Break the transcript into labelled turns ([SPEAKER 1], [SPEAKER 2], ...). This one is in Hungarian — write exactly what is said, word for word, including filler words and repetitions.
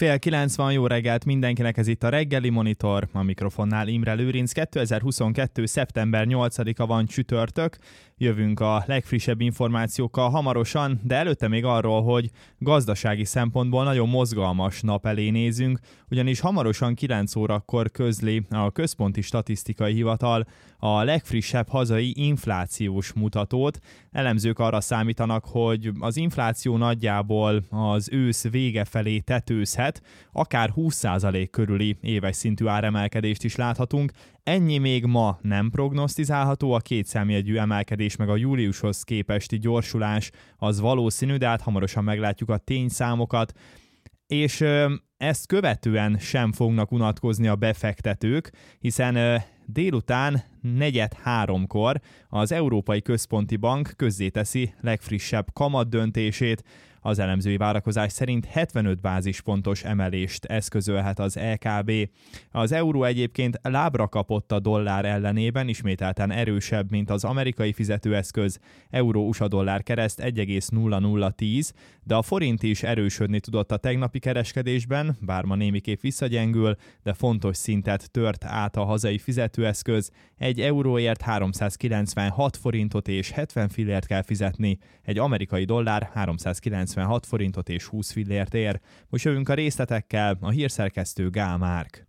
[SPEAKER 1] Fél kilenc van, jó reggelt mindenkinek, ez itt a Reggeli Monitor, a mikrofonnál Imre Lőrinc. kétezer-huszonkettő. szeptember nyolcadika van, csütörtök, jövünk a legfrissebb információkkal hamarosan, de előtte még arról, hogy gazdasági szempontból nagyon mozgalmas nap elé nézünk, ugyanis hamarosan kilenc órakor közli a Központi Statisztikai Hivatal a legfrissebb hazai inflációs mutatót. Elemzők arra számítanak, hogy az infláció nagyjából az ősz vége felé tetőzhet, akár húsz százalék körüli éves szintű áremelkedést is láthatunk. Ennyi még ma nem prognosztizálható, a kétszámjegyű emelkedés meg a júliushoz képesti gyorsulás az valószínű, de hát hamarosan meglátjuk a tényszámokat, és ö, ezt követően sem fognak unatkozni a befektetők, hiszen ö, délután negyed háromkor az Európai Központi Bank közzéteszi legfrissebb kamatdöntését. Az elemzői várakozás szerint hetvenöt bázispontos emelést eszközölhet az é ká bé. Az euró egyébként lábra kapott a dollár ellenében, ismételten erősebb, mint az amerikai fizetőeszköz. Euró-u es á dollár kereszt egy egész nulla nulla tíz, de a forint is erősödni tudott a tegnapi kereskedésben, bár ma némiképp visszagyengül, de fontos szintet tört át a hazai fizetőeszköz. Egy euróért háromszázkilencvenhat forintot és hetven fillért kell fizetni, egy amerikai dollár háromszázkilencvenhat forintot és húsz fillért ér. Most jövünk a részletekkel, a hírszerkesztő Gál Márk.